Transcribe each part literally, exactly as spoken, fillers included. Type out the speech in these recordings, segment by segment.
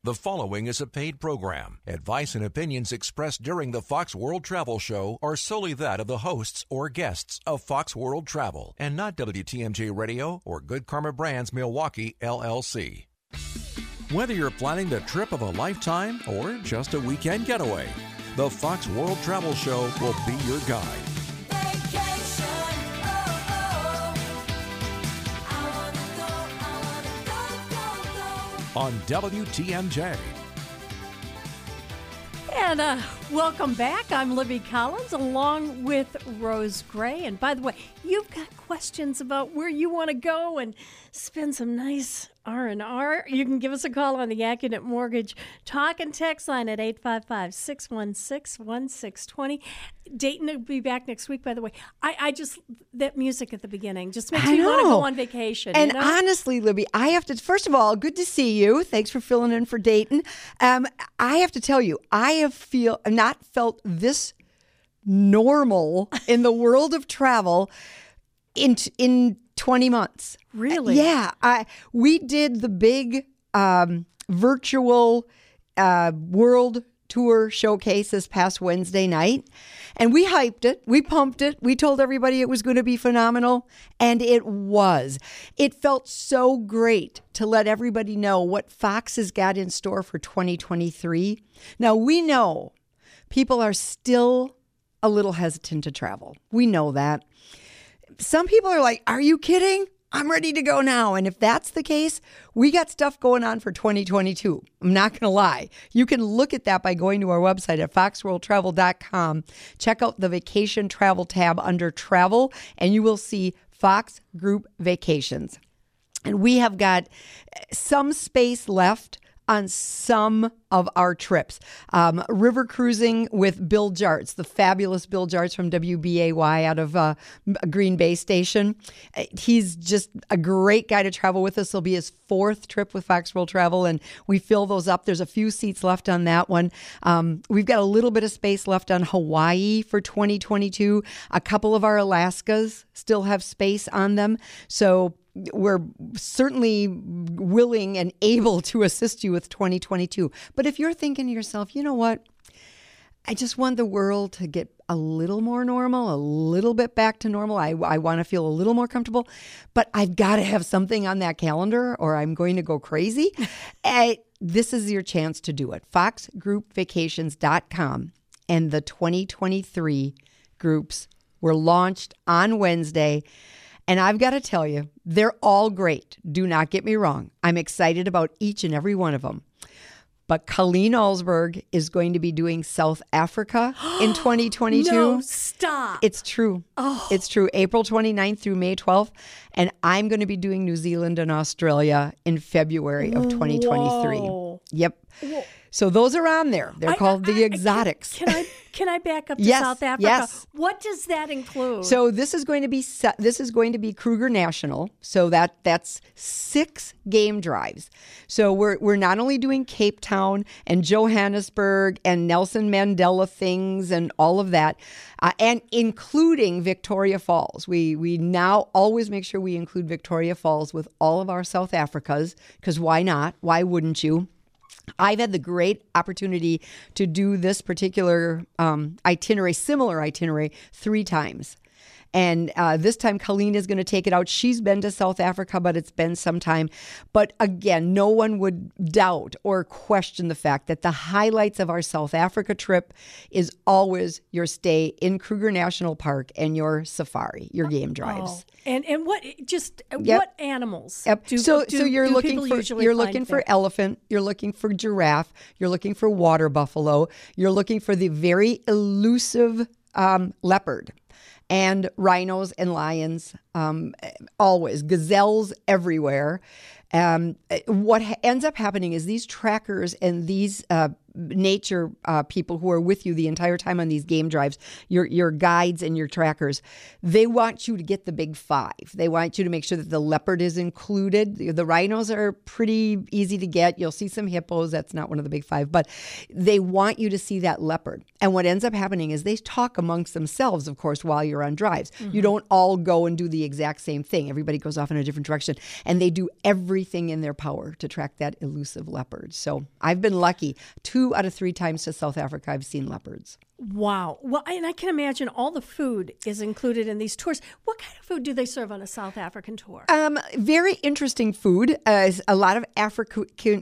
The following is a paid program. Advice and opinions expressed during the Fox World Travel Show are solely that of the hosts or guests of Fox World Travel and not W T M J Radio or Good Karma Brands Milwaukee, L L C. Whether you're planning the trip of a lifetime or just a weekend getaway, the Fox World Travel Show will be your guide. On W T M J. And uh, welcome back. I'm Libby Collins along with Rose Gray. And by the way, you've got questions about where you want to go and spend some nice R and R. You can give us a call on the Accunet Mortgage talk and text line at eight five five, six one six, one six two zero. Dayton will be back next week, by the way. I, I just, that music at the beginning just makes me want to go on vacation. And you know? honestly, Libby, I have to, first of all, good to see you. Thanks for filling in for Dayton. Um, I have to tell you, I have feel not felt this normal in the world of travel in in twenty months. Really? Yeah. I we did the big um, virtual uh, world tour showcase this past Wednesday night, and we hyped it. We pumped it. We told everybody it was going to be phenomenal, and it was. It felt so great to let everybody know what Fox has got in store for twenty twenty-three. Now, we know people are still a little hesitant to travel. We know that. Some people are like, are you kidding? I'm ready to go now. And if that's the case, we got stuff going on for twenty twenty-two. I'm not going to lie. You can look at that by going to our website at fox world travel dot com. Check out the vacation travel tab under travel, and you will see Fox Group Vacations. And we have got some space left on some of our trips. Um, river cruising with Bill Jarts, the fabulous Bill Jarts from W B A Y out of uh, Green Bay Station. He's just a great guy to travel with us. It'll be his fourth trip with Fox World Travel, and we fill those up. There's a few seats left on that one. Um, we've got a little bit of space left on Hawaii for twenty twenty-two. A couple of our Alaskas still have space on them. So we're certainly willing and able to assist you with twenty twenty-two. But if you're thinking to yourself, you know what? I just want the world to get a little more normal, a little bit back to normal. I, I want to feel a little more comfortable, but I've got to have something on that calendar or I'm going to go crazy. uh, this is your chance to do it. fox group vacations dot com and the twenty twenty-three groups were launched on Wednesday. And I've got to tell you, they're all great. Do not get me wrong. I'm excited about each and every one of them. But Colleen Alsberg is going to be doing South Africa in twenty twenty-two. No, stop. It's true. Oh. It's true. April twenty-ninth through May twelfth. And I'm going to be doing New Zealand and Australia in February of twenty twenty-three. Whoa. Yep. Whoa. So those are on there. They're I, called I, the I, exotics. Can, can I can I back up to Yes, South Africa? yes. What does that include? So this is going to be this is going to be Kruger National. So that that's six game drives. So we're we're not only doing Cape Town and Johannesburg and Nelson Mandela things and all of that, uh, and including Victoria Falls. We we now always make sure we include Victoria Falls with all of our South Africas, because why not? Why wouldn't you? I've had the great opportunity to do this particular um, itinerary, similar itinerary, three times. And uh, this time, Colleen is going to take it out. She's been to South Africa, but it's been some time. But again, no one would doubt or question the fact that the highlights of our South Africa trip is always your stay in Kruger National Park and your safari, your game drives. Oh. And and what just Yep. what animals? Yep. Do, so do, so you're do looking people for usually you're find looking for there? elephant, you're looking for giraffe, you're looking for water buffalo, you're looking for the very elusive um, leopard. And rhinos and lions, um, always. Gazelles everywhere. Um, what ha- ends up happening is these trackers and these uh, nature uh, people who are with you the entire time on these game drives, your your guides and your trackers, they want you to get the big five. They want you to make sure that the leopard is included. The, the rhinos are pretty easy to get. You'll see some hippos. That's not one of the big five, but they want you to see that leopard. And what ends up happening is they talk amongst themselves, of course, while you're on drives. Mm-hmm. You don't all go and do the exact same thing. Everybody goes off in a different direction, and they do every everything in their power to track that elusive leopard. So I've been lucky. Two out of three times to South Africa, I've seen leopards. Wow. Well, and I can imagine all the food is included in these tours. What kind of food do they serve on a South African tour? Um, very interesting food. Uh, a lot of African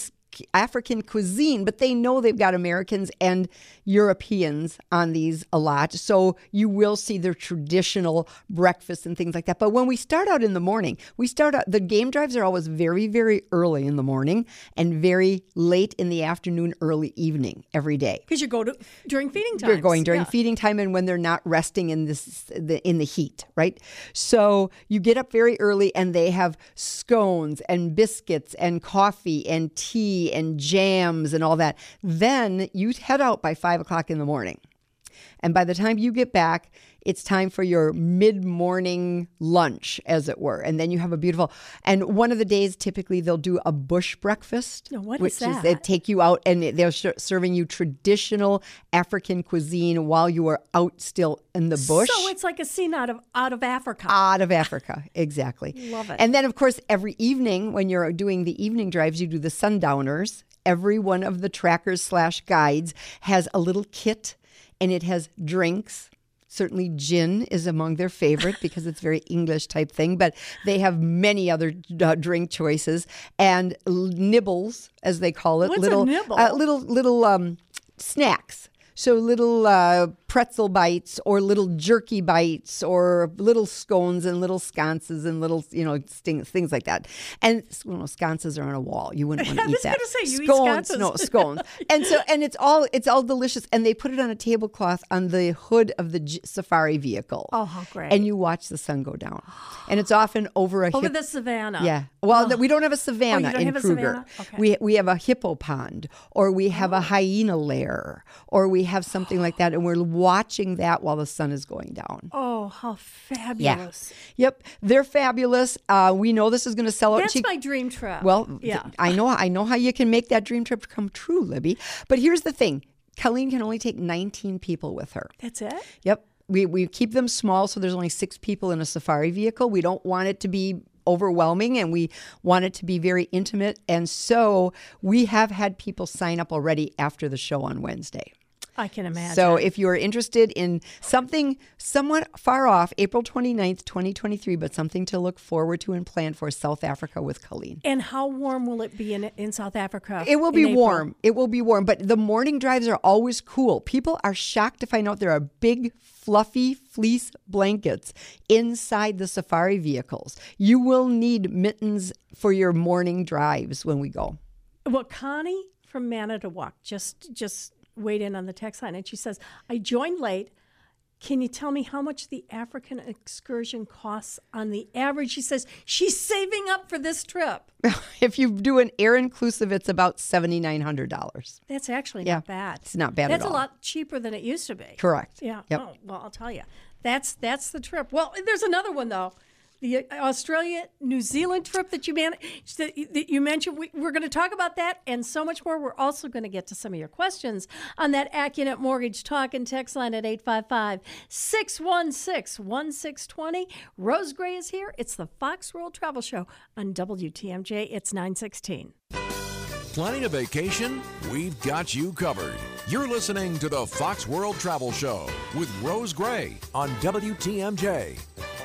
African cuisine, but they know they've got Americans and Europeans on these a lot. So you will see their traditional breakfasts and things like that. But when we start out in the morning, we start out, the game drives are always very, very early in the morning and very late in the afternoon, early evening every day. Because you go to during feeding time. You're going during yeah. feeding time and when they're not resting in this the, in the heat, right? So you get up very early and they have scones and biscuits and coffee and tea and jams and all that. Then you head out by five o'clock in the morning. And by the time you get back, it's time for your mid-morning lunch, as it were. And then you have a beautiful, and one of the days, typically, they'll do a bush breakfast. Now, what which is that? Is they take you out and they're sh- serving you traditional African cuisine while you are out still in the bush. So it's like a scene out of out of Africa. Out of Africa, exactly. Love it. And then, of course, every evening when you're doing the evening drives, you do the sundowners. Every one of the trackers slash guides has a little kit, and it has drinks. Certainly gin is among their favorite because it's very English type thing, but they have many other uh, drink choices and l- nibbles, as they call it. What's little, a nibble? Uh, little little um, snacks. So little uh, pretzel bites or little jerky bites or little scones and little sconces and little, you know, sting, things like that. And you know, sconces are on a wall. You wouldn't want to I eat was that. gonna say, you eat scones, sconces. no scones. And so, and it's all it's all delicious. And they put it on a tablecloth on the hood of the J- safari vehicle. Oh, how great! And you watch the sun go down. And it's often over a over hip- the savannah. Yeah. Well, Oh. we don't have a savannah Oh, you don't in have a Kruger. savannah? Okay. We we have a hippo pond, or we have Oh. a hyena lair, or we have something like that, and we're watching that while the sun is going down. Oh, how fabulous! Yep, they're fabulous. Uh, we know this is going to sell out. That's cheap. my dream trip. Well, yeah. th- I know I know how you can make that dream trip come true, Libby. But here's the thing: Colleen can only take nineteen people with her. That's it. Yep. We we keep them small, so there's only six people in a safari vehicle. We don't want it to be overwhelming, and we want it to be very intimate. And so we have had people sign up already after the show on Wednesday. I can imagine. So if you're interested in something somewhat far off, April twenty-ninth, twenty twenty-three, but something to look forward to and plan for, South Africa with Colleen. And how warm will it be in in South Africa? It will in be April? warm. It will be warm, but the morning drives are always cool. People are shocked to find out there are big, fluffy fleece blankets inside the safari vehicles. You will need mittens for your morning drives when we go. Well, Connie from Manitowoc just just weighed in on the text line, and she says, I joined late. Can you tell me how much the African excursion costs on the average? She says she's saving up for this trip. If you do an air-inclusive, it's about seven thousand nine hundred dollars. That's actually Yeah, not bad. it's not bad That's at all. a lot cheaper than it used to be. Correct. Yeah. Yep. Oh, well, I'll tell you. That's that's the trip. Well, there's another one, though. The Australia, New Zealand trip that you man- that that you mentioned. We, we're going to talk about that and so much more. We're also going to get to some of your questions on that AccuNet Mortgage talk and text line at eight five five, six one six, one six two zero. Rose Gray is here. It's the Fox World Travel Show on W T M J. It's nine sixteen. Planning a vacation? We've got you covered. You're listening to the Fox World Travel Show with Rose Gray on W T M J.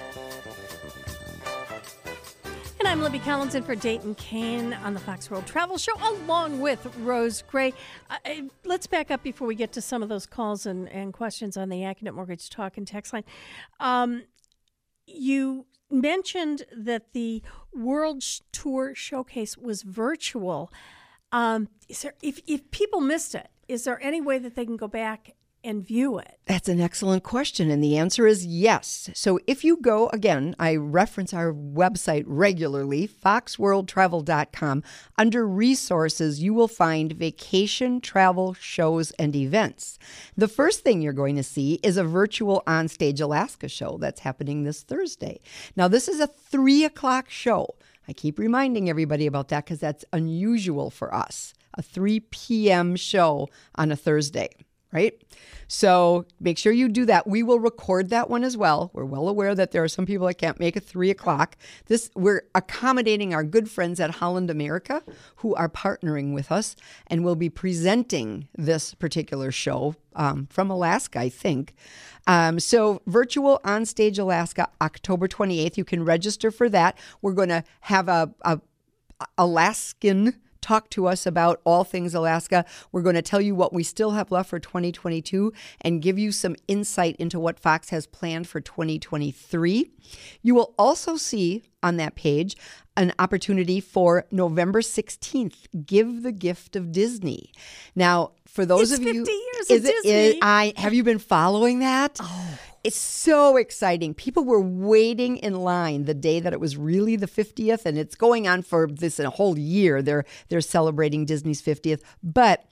And I'm Libby Collins in for Dayton Kane on the Fox World Travel Show, along with Rose Gray. Uh, let's back up before we get to some of those calls and, and questions on the AccuNet Mortgage talk and text line. Um, you mentioned that the World Tour Showcase was virtual. Um, is there, if, if people missed it, is there any way that they can go back and view it? That's an excellent question, and the answer is yes. So if you go, again, I reference our website regularly, fox world travel dot com. Under resources, you will find vacation, travel, shows, and events. The first thing you're going to see is a virtual Onstage Alaska show that's happening this Thursday. Now, this is a three o'clock show. I keep reminding everybody about that because that's unusual for us, a three p.m. show on a Thursday. right? So make sure you do that. We will record that one as well. We're well aware that there are some people that can't make it three o'clock. This we're accommodating our good friends at Holland America who are partnering with us and will be presenting this particular show um, from Alaska, I think. Um, so virtual Onstage Alaska, October twenty-eighth. You can register for that. We're going to have a, a Alaskan talk to us about all things Alaska. We're going to tell you what we still have left for twenty twenty-two and give you some insight into what Fox has planned for twenty twenty-three. You will also see on that page an opportunity for November sixteenth, Give the Gift of Disney. Now, for those it's of you... fifty years is of it, Disney. Is, I, have you been following that? Oh. It's so exciting. People were waiting in line the day that it was really the fiftieth, and it's going on for this a whole year. They're they're celebrating Disney's fiftieth. But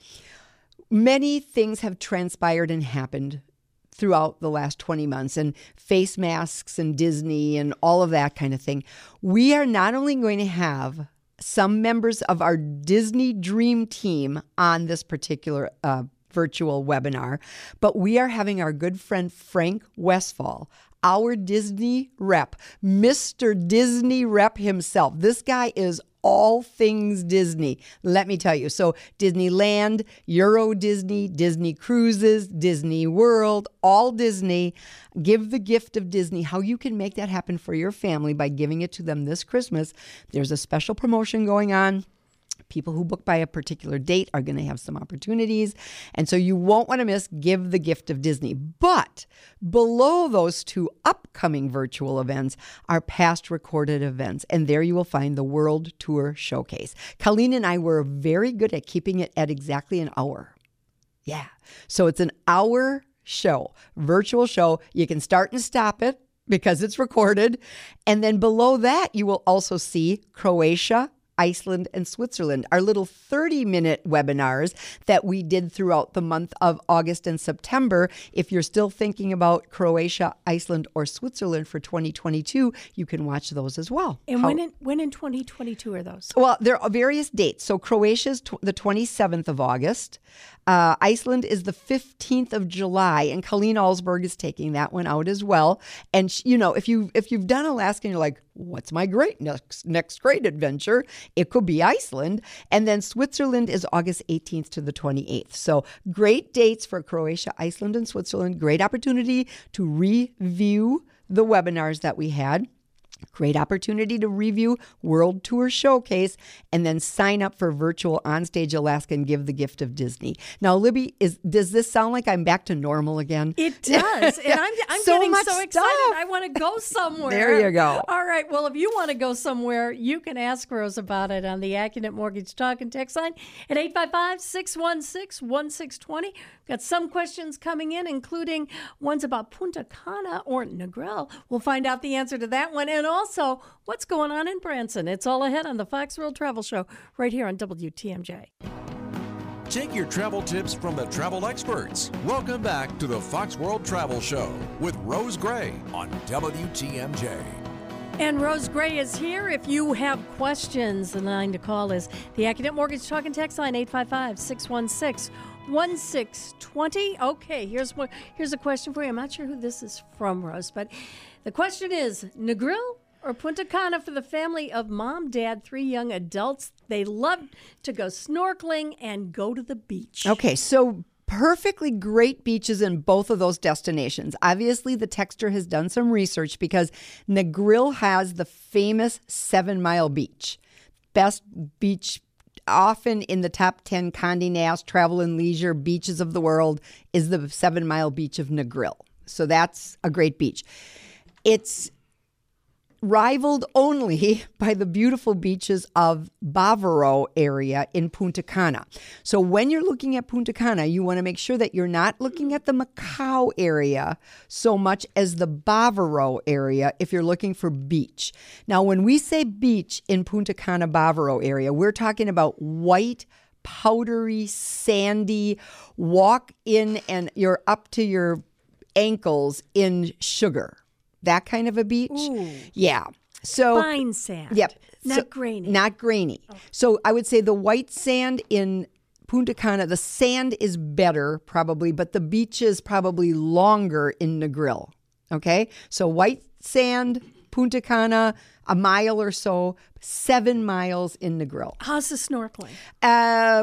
many things have transpired and happened throughout the last twenty months, and face masks and Disney and all of that kind of thing. We are not only going to have some members of our Disney Dream Team on this particular uh virtual webinar, but we are having our good friend Frank Westfall, our Disney rep, Mister Disney rep himself. This guy is all things Disney, let me tell you. So Disneyland, Euro Disney, Disney Cruises, Disney World, all Disney. Give the gift of Disney, how you can make that happen for your family by giving it to them this Christmas. There's a special promotion going on. People who book by a particular date are going to have some opportunities. And so you won't want to miss Give the Gift of Disney. But below those two upcoming virtual events are past recorded events. And there you will find the World Tour Showcase. Colleen and I were very good at keeping it at exactly an hour. Yeah. So it's an hour show, virtual show. You can start and stop it because it's recorded. And then below that, you will also see Croatia, Iceland, and Switzerland, our little thirty-minute webinars that we did throughout the month of August and September. If you're still thinking about Croatia, Iceland, or Switzerland for twenty twenty-two, you can watch those as well. And How- when in, when in twenty twenty-two are those? Well, there are various dates. So Croatia's tw- the twenty-seventh of August. Uh, Iceland is the fifteenth of July, and Colleen Alsberg is taking that one out as well. And sh- you know, if you if you've done Alaska and you're like, what's my great next next great adventure? It could be Iceland. And then Switzerland is August eighteenth to the twenty-eighth. So great dates for Croatia, Iceland, and Switzerland. Great opportunity to review the webinars that we had. Great opportunity to review World Tour Showcase and then sign up for virtual Onstage Alaska and Give the Gift of Disney. Now, Libby, is does this sound like I'm back to normal again? It does. And I'm, I'm So getting much so excited. stuff. I want to go somewhere. There you go. All right. Well, if you want to go somewhere, you can ask Rose about it on the Accunet Mortgage Talk and Text line at eight five five, six one six, one six two zero. Got some questions coming in, including ones about Punta Cana or Negril. We'll find out the answer to that one. And also, what's going on in Branson? It's all ahead on the Fox World Travel Show right here on W T M J. Take your travel tips from the travel experts. Welcome back to the Fox World Travel Show with Rose Gray on W T M J. And Rose Gray is here. If you have questions, the line to call is the Accunet Mortgage Talk and Text line, eight five five, six one six, one six two zero. Okay, here's what, here's a question for you. I'm not sure who this is from, Rose, but the question is, Negril or Punta Cana for the family of mom, dad, three young adults? They love to go snorkeling and go to the beach. Okay, so perfectly great beaches in both of those destinations. Obviously, the texter has done some research because Negril has the famous Seven Mile Beach. Best beach, often in the top ten Condé Nast Travel and Leisure beaches of the world, is the Seven Mile Beach of Negril. So that's a great beach. It's rivaled only by the beautiful beaches of Bavaro area in Punta Cana. So when you're looking at Punta Cana, you want to make sure that you're not looking at the Macau area so much as the Bavaro area if you're looking for beach. Now, when we say beach in Punta Cana Bavaro area, we're talking about white, powdery, sandy, walk in and you're up to your ankles in sugar. That kind of a beach. Ooh. Yeah. So Fine sand. Yep. Not So- grainy. Not grainy. So I would say the white sand in Punta Cana, the sand is better probably, but the beach is probably longer in Negril. Okay? So white sand, Punta Cana, a mile or so, seven miles in Negril. How's the snorkeling? Uh,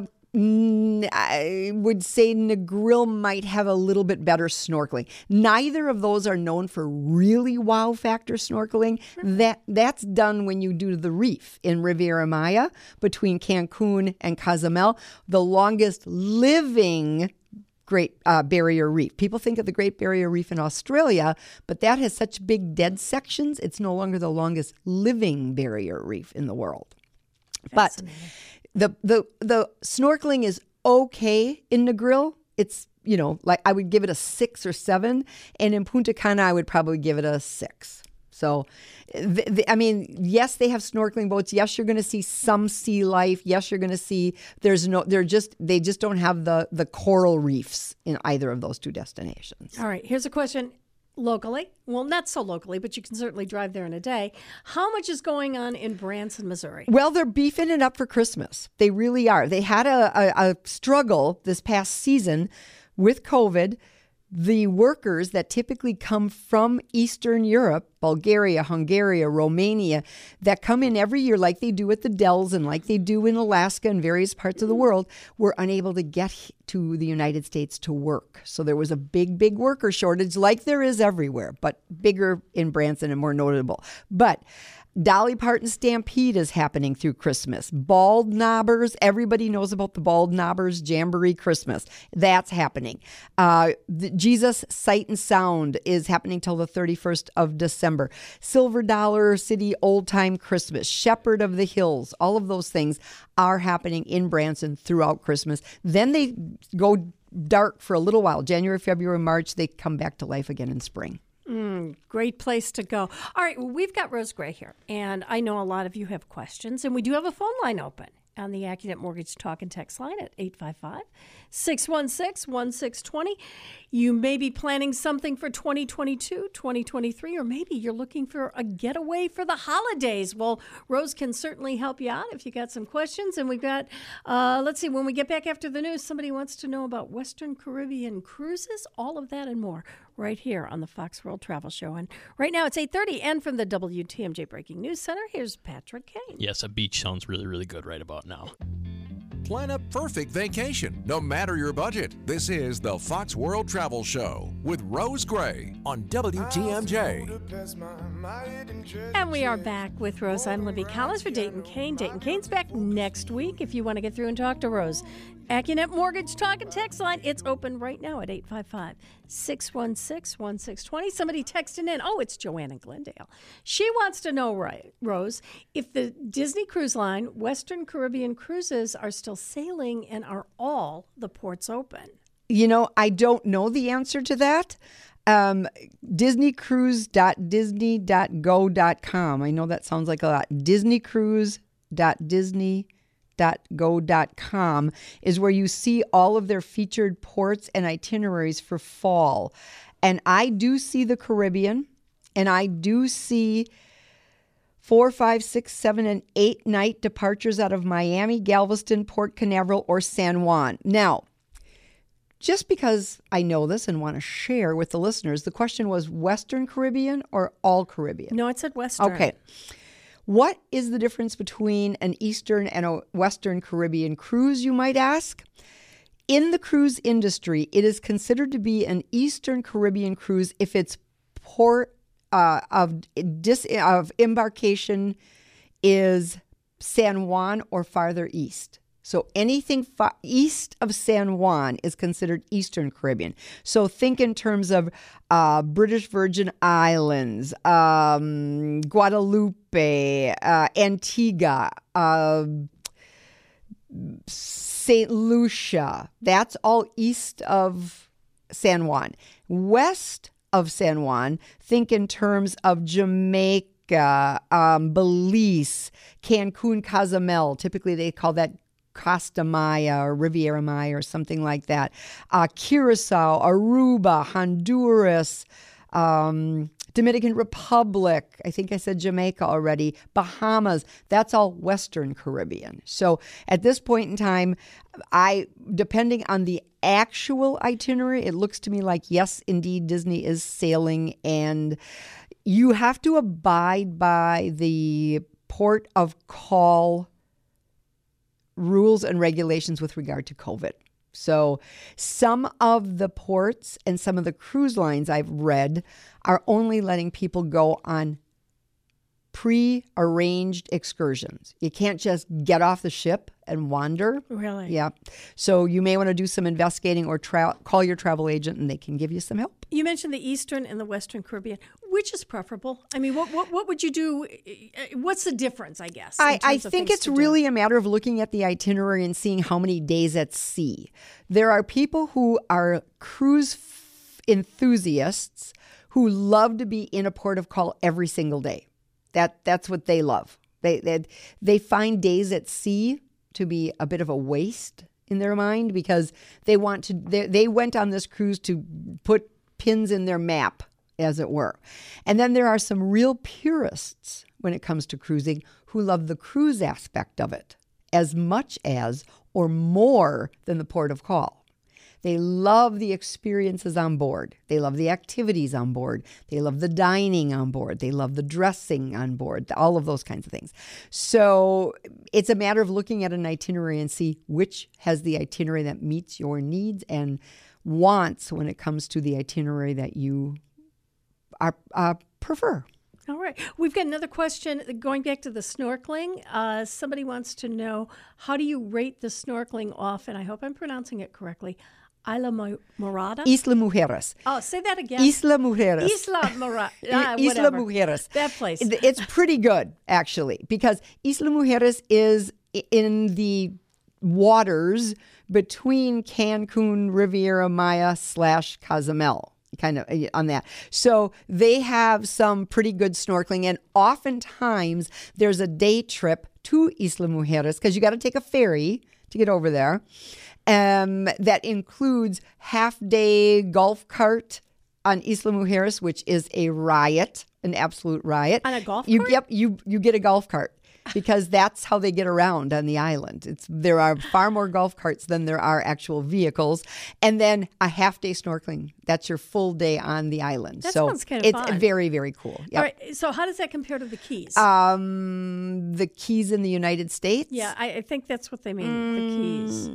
mm, I would say Negril might have a little bit better snorkeling. Neither of those are known for really wow factor snorkeling. That That's done when you do the reef in Riviera Maya between Cancun and Cozumel, the longest living Great uh, Barrier Reef. People think of the Great Barrier Reef in Australia, but that has such big dead sections, it's no longer the longest living barrier reef in the world. But the the the snorkeling is okay in Negril. It's, you know, like I would give it a six or seven, and in Punta Cana I would probably give it a six. So, the, the, I mean, yes, they have snorkeling boats. Yes, you're going to see some sea life. Yes, you're going to see. There's no. They're just. They just don't have the the coral reefs in either of those two destinations. All right. Here's a question. Locally, well, not so locally, but you can certainly drive there in a day. How much is going on in Branson, Missouri? Well, they're beefing it up for Christmas. They really are. They had a, a, a struggle this past season with COVID. The workers that typically come from Eastern Europe, Bulgaria, Hungary, Romania, that come in every year like they do at the Dells and like they do in Alaska and various parts of the world, were unable to get to the United States to work. So there was a big, big worker shortage like there is everywhere, but bigger in Branson and more notable. But Dolly Parton Stampede is happening through Christmas. Bald Knobbers, everybody knows about the Bald Knobbers Jamboree Christmas. That's happening. Uh, the Jesus Sight and Sound is happening till the thirty-first of December. Silver Dollar City Old Time Christmas, Shepherd of the Hills, all of those things are happening in Branson throughout Christmas. Then they go dark for a little while. January, February, March, they come back to life again in spring. Mm, great place to go. All right, well, we've got Rose Gray here, and I know a lot of you have questions, and we do have a phone line open on the AccuNet Mortgage Talk and Text line at eight five five, six one six, one six two zero. You may be planning something for twenty twenty-two, twenty twenty-three, or maybe you're looking for a getaway for the holidays. Well, Rose can certainly help you out if you got some questions. And we've got, uh, let's see, when we get back after the news, somebody wants to know about Western Caribbean cruises, all of that and more right here on the Fox World Travel Show. And right now it's eight thirty, and from the W T M J Breaking News Center, here's Patrick Kane. Yes, a beach sounds really, really good right about now. Plan a perfect vacation, no matter your budget. This is the Fox World Travel Show with Rose Gray on W T M J. And we are back with Rose. I'm Libby Collins for Dayton Kane. Dayton Kane's back next week if you want to get through and talk to Rose. AccuNet Mortgage Talk and Text line, it's open right now at eight five five, six one six, one six two zero. Somebody texting in, oh, it's Joanne in Glendale. She wants to know, right, Rose, if the Disney Cruise Line Western Caribbean cruises are still sailing and are all the ports open. You know, I don't know the answer to that. Um, disney cruise dot disney dot go dot com. I know that sounds like a lot. disney cruise dot disney dot go dot com is where you see all of their featured ports and itineraries for fall. And I do see the Caribbean, and I do see four, five, six, seven, and eight night departures out of Miami, Galveston, Port Canaveral, or San Juan. Now, just because I know this and want to share with the listeners, the question was Western Caribbean or all Caribbean? No, it said Western. Okay. What is the difference between an Eastern and a Western Caribbean cruise, you might ask? In the cruise industry, it is considered to be an Eastern Caribbean cruise if its port uh, of, dis, of embarkation is San Juan or farther east. So anything fa- east of San Juan is considered Eastern Caribbean. So think in terms of uh, British Virgin Islands, um, Guadalupe, uh, Antigua, uh, Saint Lucia. That's all east of San Juan. West of San Juan, think in terms of Jamaica, um, Belize, Cancun, Cozumel. Typically they call that Costa Maya or Riviera Maya or something like that. Uh, Curacao, Aruba, Honduras, um, Dominican Republic. I think I said Jamaica already. Bahamas. That's all Western Caribbean. So at this point in time, I, depending on the actual itinerary, it looks to me like, yes, indeed, Disney is sailing, and you have to abide by the port of call rules and regulations with regard to COVID. So some of the ports and some of the cruise lines I've read are only letting people go on pre-arranged excursions. You can't just get off the ship and wander. Really? Yeah. So you may want to do some investigating or tra- call your travel agent, and they can give you some help. You mentioned the Eastern and the Western Caribbean. Which is preferable? I mean, what what, what would you do? What's the difference, I guess? I, I think it's really a matter of looking at the itinerary and seeing how many days at sea. There are people who are cruise f- enthusiasts who love to be in a port of call every single day. That that's what they love. They they they find days at sea to be a bit of a waste in their mind because they want to. They, they went on this cruise to put pins in their map, as it were. And then there are some real purists when it comes to cruising who love the cruise aspect of it as much as or more than the port of call. They love the experiences on board. They love the activities on board. They love the dining on board. They love the dressing on board, all of those kinds of things. So it's a matter of looking at an itinerary and see which has the itinerary that meets your needs and wants when it comes to the itinerary that you are, uh, prefer. All right. We've got another question going back to the snorkeling. Uh, somebody wants to know, how do you rate the snorkeling off, and I hope I'm pronouncing it correctly, Isla Morada? Isla Mujeres. Oh, say that again. Isla Mujeres. Isla Morada. Ah, Isla whatever. Mujeres. That place. It's pretty good, actually, because Isla Mujeres is in the waters between Cancun, Riviera Maya slash Cozumel, kind of on that. So they have some pretty good snorkeling, and oftentimes there's a day trip to Isla Mujeres because you got to take a ferry to get over there. Um, that includes half-day golf cart on Isla Mujeres, which is a riot, an absolute riot. On a golf you, cart? Yep, you you get a golf cart because that's how they get around on the island. It's there are far more golf carts than there are actual vehicles, and then a half-day snorkeling. That's your full day on the island. That so sounds kind of it's fun. very very cool. Yep. All right. So how does that compare to the Keys? Um, the Keys in the United States. yeah, I, I think that's what they mean. The Keys.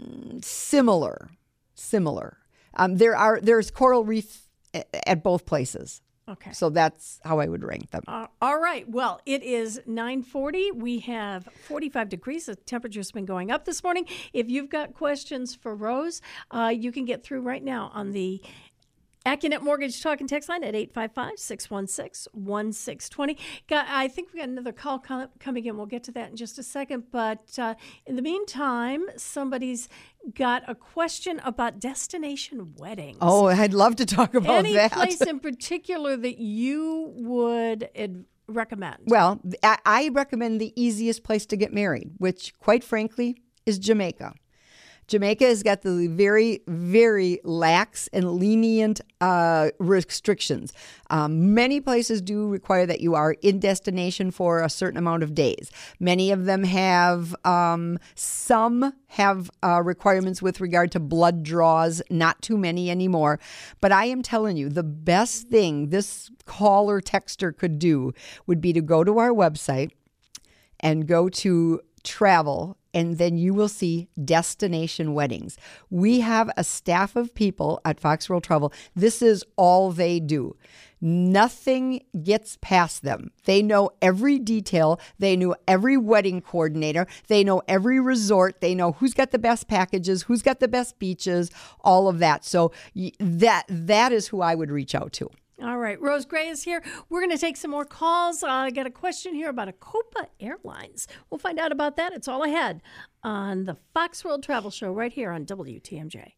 Similar, similar. Um, there are there's coral reef a- at both places, Okay. so that's how I would rank them. Uh, all right. Well, it is nine forty. We have forty-five degrees. The temperature's been going up this morning. If you've got questions for Rose, uh, you can get through right now on the AccuNet Mortgage Talk and Text line at eight five five, six one six, one six two zero. Got, I think we got another call com- coming in. We'll get to that in just a second. But uh, in the meantime, somebody's got a question about destination weddings. Oh, I'd love to talk about Any that. place in particular that you would ad- recommend? Well, I, I recommend the easiest place to get married, which, quite frankly, is Jamaica. Jamaica has got the very, very lax and lenient uh, restrictions. Um, many places do require that you are in destination for a certain amount of days. Many of them have, um, some have uh, requirements with regard to blood draws, not too many anymore. But I am telling you, the best thing this caller texter could do would be to go to our website and go to travel, and then you will see destination weddings. We have a staff of people at Fox World Travel. This is all they do. Nothing gets past them. They know every detail. They know every wedding coordinator. They know every resort. They know who's got the best packages, who's got the best beaches, all of that. So that that is who I would reach out to. All right. Rose Gray is here. We're going to take some more calls. Uh, I got a question here about a Copa Airlines. We'll find out about that. It's all ahead on the Fox World Travel Show right here on W T M J.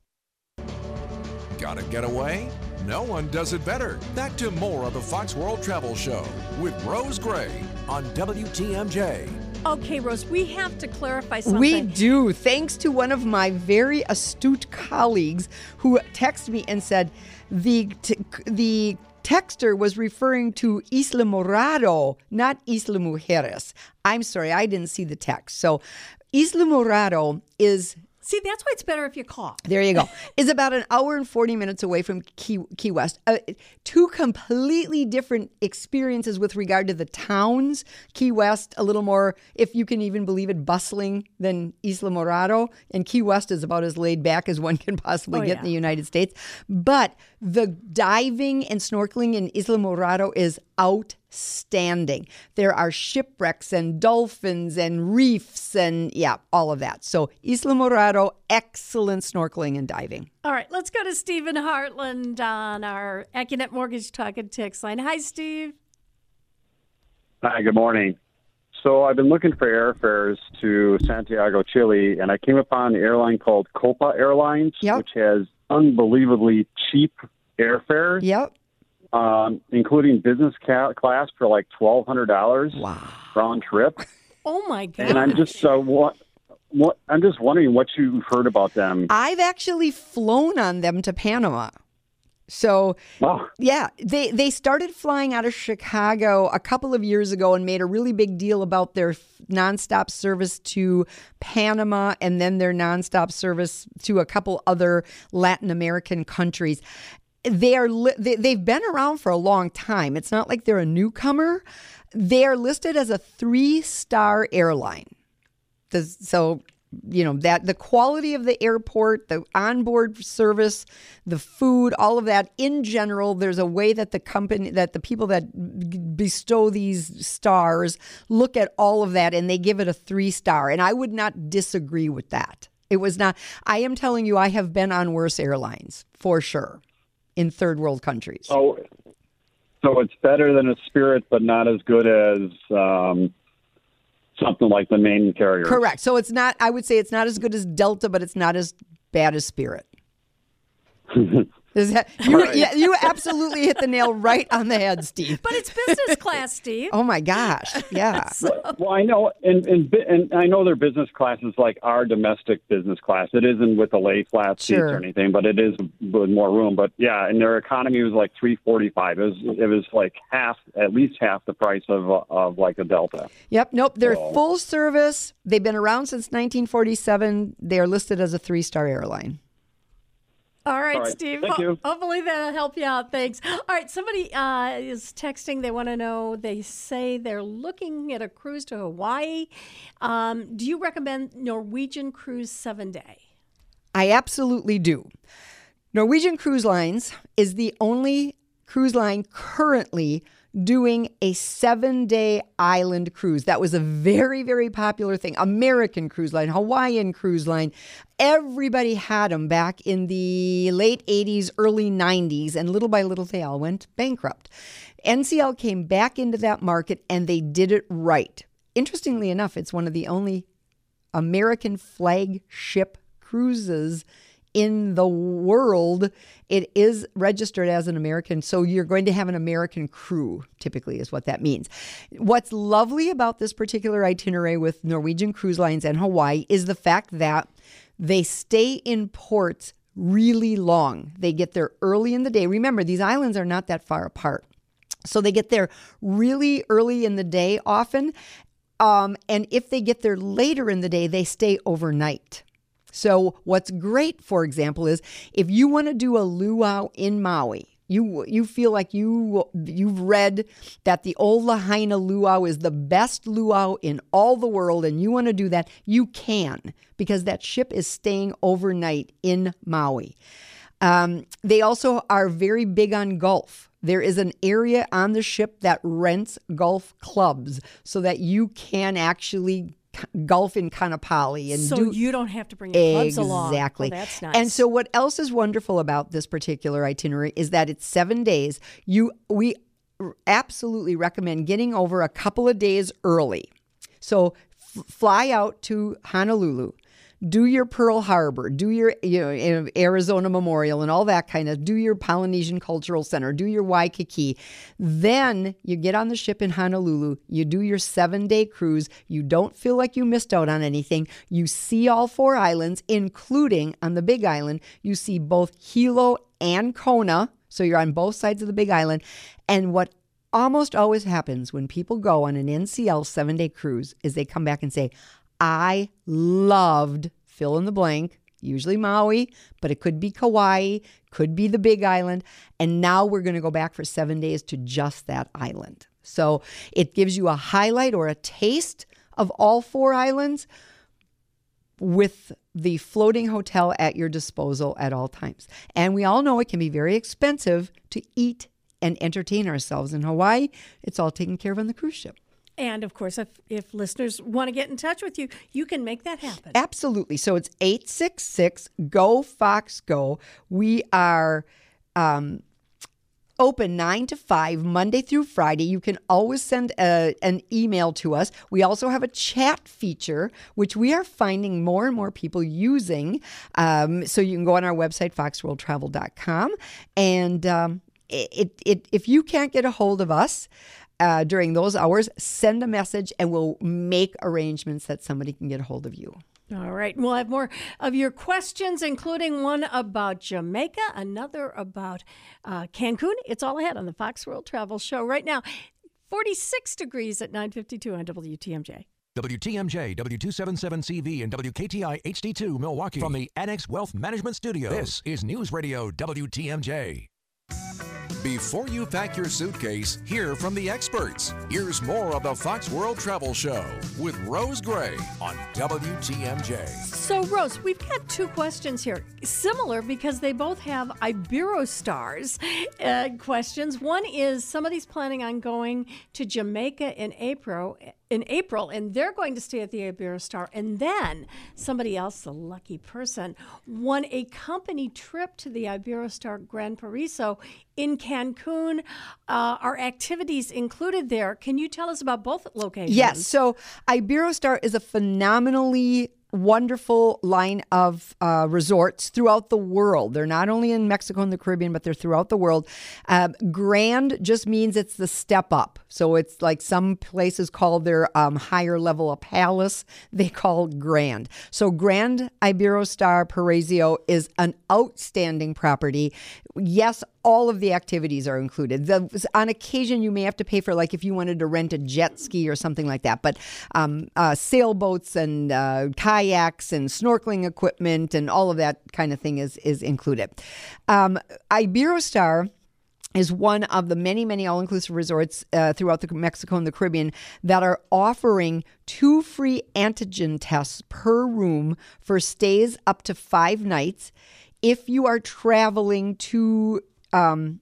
Gotta get away? No one does it better. Back to more of the Fox World Travel Show with Rose Gray on W T M J. Okay, Rose, we have to clarify something. We do, thanks to one of my very astute colleagues who texted me and said, the t- the texter was referring to Isla Morado, not Isla Mujeres. I'm sorry, I didn't see the text. So Isla Morado is... See, that's why it's better if you call. There you go. Is about an hour and forty minutes away from Key, Key West. Uh, two completely different experiences with regard to the towns. Key West, a little more, if you can even believe it, bustling than Isla Morado. And Key West is about as laid back as one can possibly Oh, get yeah. in the United States. But the diving and snorkeling in Isla Morado is outstanding. There are shipwrecks and dolphins and reefs and, yeah, all of that. So Isla Morado, excellent snorkeling and diving. All right, let's go to Stephen Hartland on our AccuNet Mortgage Talk and Text line. Hi, Steve. Hi, good morning. So I've been looking for airfares to Santiago, Chile, and I came upon an airline called Copa Airlines, Yep. which has unbelievably cheap airfares, Yep. um, including business ca- class for like twelve hundred dollars Wow. round trip. Oh, my God. And I'm just uh, what, what I'm just wondering what you've heard about them. I've actually flown on them to Panama. So, Oh, yeah, they, they started flying out of Chicago a couple of years ago and made a really big deal about their f- nonstop service to Panama and then their nonstop service to a couple other Latin American countries. They are li- they, they've been around for a long time. It's not like they're a newcomer. They are listed as a three-star airline. Does, so, you know, that the quality of the airport, the onboard service, the food, all of that in general, there's a way that the company, that the people that bestow these stars look at all of that and they give it a three star. And I would not disagree with that. It was not, I am telling you, I have been on worse airlines for sure in third world countries. so so it's better than a Spirit, but not as good as um, something like the main carrier. Correct. So it's not, I would say it's not as good as Delta, but it's not as bad as Spirit. Is that, you, Right. yeah, you absolutely hit the nail right on the head, Steve. But it's business class, Steve. Oh my gosh. Yeah. Well, I know, and, and and I know their business class is like our domestic business class. It isn't with the lay flat seats Sure. or anything, but it is with more room. But yeah, and their economy was like three forty five. It was it was like half, at least half the price of of like a Delta. Yep. Nope. They're So- full service. They've been around since nineteen forty-seven. They are listed as a three star airline. All right, All right, Steve. thank Ho- you. Hopefully that'll help you out. Thanks. All right, somebody uh, is texting. They want to know, they say they're looking at a cruise to Hawaii. Um, do you recommend Norwegian Cruise seven day? I absolutely do. Norwegian Cruise Lines is the only cruise line currently doing a seven-day island cruise. That was a very, very popular thing. American Cruise Line, Hawaiian Cruise Line, everybody had them back in the late eighties, early nineties, and little by little they all went bankrupt. N C L came back into that market and they did it right. Interestingly enough, it's one of the only American flagship cruises in the world. It is registered as an American, so you're going to have an American crew, typically is what that means. What's lovely about this particular itinerary with Norwegian Cruise Lines and Hawaii is the fact that they stay in ports really long. They get there early in the day. Remember, these islands are not that far apart. So they get there really early in the day often. Um, and if they get there later in the day, they stay overnight. So what's great, for example, is if you want to do a luau in Maui, you you feel like you, you've read that the old Lahaina luau is the best luau in all the world, and you want to do that, you can, because that ship is staying overnight in Maui. Um, they also are very big on golf. There is an area on the ship that rents golf clubs so that you can actually golf in Kanapali and So do you don't have to bring your clubs along. exactly. Oh, that's nice. And so what else is wonderful about this particular itinerary is that it's seven days. You we absolutely recommend getting over a couple of days early. So f- fly out to Honolulu. Do your Pearl Harbor, do your you know, Arizona Memorial and all that kind of, do your Polynesian Cultural Center, do your Waikiki. Then you get on the ship in Honolulu, you do your seven-day cruise. You don't feel like you missed out on anything. You see all four islands, including on the Big Island, you see both Hilo and Kona. So you're on both sides of the Big Island. And what almost always happens when people go on an N C L seven-day cruise is they come back and say, I loved fill in the blank, usually Maui, but it could be Kauai, could be the Big Island. And now we're going to go back for seven days to just that island. So it gives you a highlight or a taste of all four islands with the floating hotel at your disposal at all times. And we all know it can be very expensive to eat and entertain ourselves in Hawaii. It's all taken care of on the cruise ship. And, of course, if, if listeners want to get in touch with you, you can make that happen. Absolutely. So it's eight six six, G O, Fox, Go. We are um, open nine to five, Monday through Friday. You can always send a, an email to us. We also have a chat feature, which we are finding more and more people using. Um, so you can go on our website, fox world travel dot com. And um, it, it, if you can't get a hold of us, Uh, during those hours, send a message and we'll make arrangements that somebody can get a hold of you. All right. We'll have more of your questions, including one about Jamaica, another about uh, Cancun. It's all ahead on the Fox World Travel Show right now. forty-six degrees at nine fifty-two on W T M J. W T M J, W two seventy-seven C V, and W K T I H D two Milwaukee. From the Annex Wealth Management Studio, this is News Radio W T M J. Before you pack your suitcase, hear from the experts. Here's more of the Fox World Travel Show with Rose Gray on W T M J. So, Rose, we've got two questions here. Similar because they both have Iberostars uh, questions. One is somebody's planning on going to Jamaica in April, in April, and they're going to stay at the Iberostar. And then somebody else, the lucky person, won a company trip to the Iberostar Gran Paraiso in Cancun. Uh, our activities included there. Can you tell us about both locations? Yes. So Iberostar is a phenomenally wonderful line of uh, resorts throughout the world. They're not only in Mexico and the Caribbean, but they're throughout the world. Uh, grand just means it's the step up. So it's like some places call their um, higher level a palace. They call grand. So Grand Iberostar Paraiso is an outstanding property. Yes, all of the activities are included. The, on occasion, you may have to pay for, like, if you wanted to rent a jet ski or something like that. But um, uh, sailboats and uh, kayaks and snorkeling equipment and all of that kind of thing is is included. Um, Iberostar is one of the many, many all-inclusive resorts uh, throughout the Mexico and the Caribbean that are offering two free antigen tests per room for stays up to five nights. If you are traveling to um,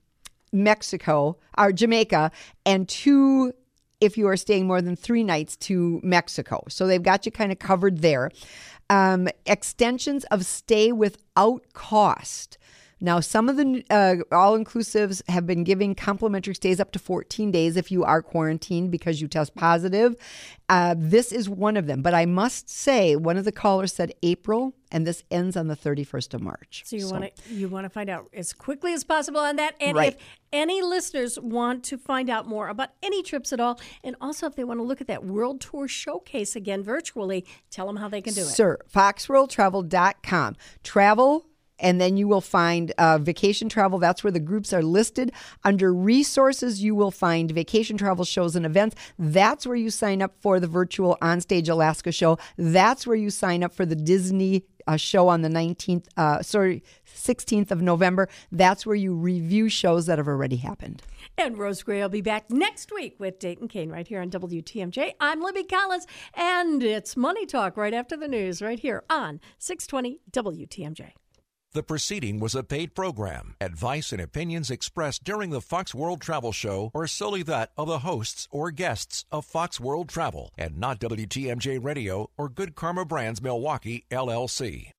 Mexico or Jamaica, and two if you are staying more than three nights to Mexico. So they've got you kind of covered there. Um, extensions of stay without cost. Now, some of the uh, all-inclusives have been giving complimentary stays up to fourteen days if you are quarantined because you test positive. Uh, this is one of them. But I must say, one of the callers said April, and this ends on the thirty-first of March. So you so. want to you want to find out as quickly as possible on that. And right. if any listeners want to find out more about any trips at all, and also if they want to look at that World Tour Showcase again virtually, tell them how they can do it. Sir, fox world travel dot com. Travel. And then you will find uh, vacation travel. That's where the groups are listed. Under resources, you will find vacation travel shows and events. That's where you sign up for the virtual Onstage Alaska show. That's where you sign up for the Disney uh, show on the nineteenth, uh, sorry, sixteenth of November. That's where you review shows that have already happened. And Rose Gray will be back next week with Dayton Kane right here on W T M J. I'm Libby Collins, and it's Money Talk right after the news right here on six twenty W T M J. The proceeding was a paid program. Advice and opinions expressed during the Fox World Travel Show are solely that of the hosts or guests of Fox World Travel and not W T M J Radio or Good Karma Brands Milwaukee, L L C.